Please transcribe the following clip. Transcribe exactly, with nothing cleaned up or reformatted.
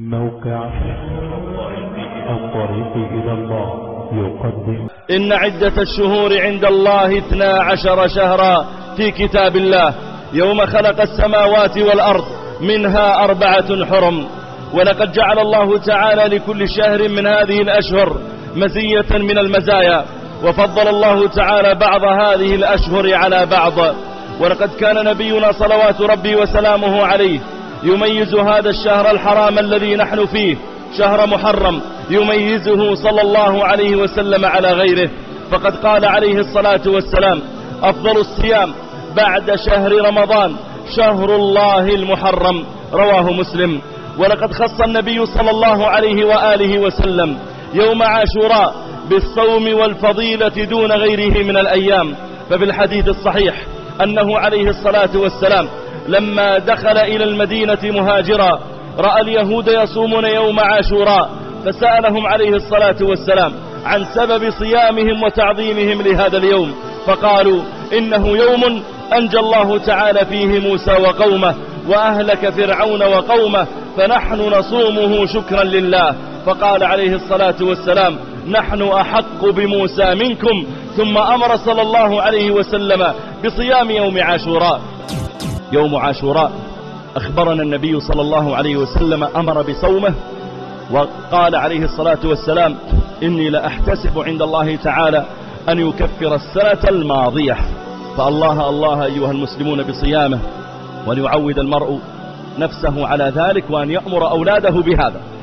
موقع الطريق إلى الله يقدم. إن عدة الشهور عند الله اثنا عشر شهرا في كتاب الله يوم خلق السماوات والأرض منها أربعة حرم. ولقد جعل الله تعالى لكل شهر من هذه الأشهر مزية من المزايا، وفضل الله تعالى بعض هذه الأشهر على بعض. ولقد كان نبينا صلوات ربي وسلامه عليه يميز هذا الشهر الحرام الذي نحن فيه، شهر محرم، يميزه صلى الله عليه وسلم على غيره. فقد قال عليه الصلاة والسلام: أفضل الصيام بعد شهر رمضان شهر الله المحرم، رواه مسلم. ولقد خص النبي صلى الله عليه وآله وسلم يوم عاشوراء بالصوم والفضيلة دون غيره من الأيام. ففي الحديث الصحيح أنه عليه الصلاة والسلام لما دخل إلى المدينة مهاجرا رأى اليهود يصومون يوم عاشوراء، فسألهم عليه الصلاة والسلام عن سبب صيامهم وتعظيمهم لهذا اليوم، فقالوا: إنه يوم أنجى الله تعالى فيه موسى وقومه وأهلك فرعون وقومه، فنحن نصومه شكرا لله. فقال عليه الصلاة والسلام: نحن أحق بموسى منكم. ثم أمر صلى الله عليه وسلم بصيام يوم عاشوراء. يوم عاشوراء أخبرنا النبي صلى الله عليه وسلم أمر بصومه، وقال عليه الصلاة والسلام: إني لأحتسب عند الله تعالى أن يكفر السنة الماضية. فالله الله أيها المسلمون بصيامه، وأن يعود المرء نفسه على ذلك، وأن يأمر أولاده بهذا.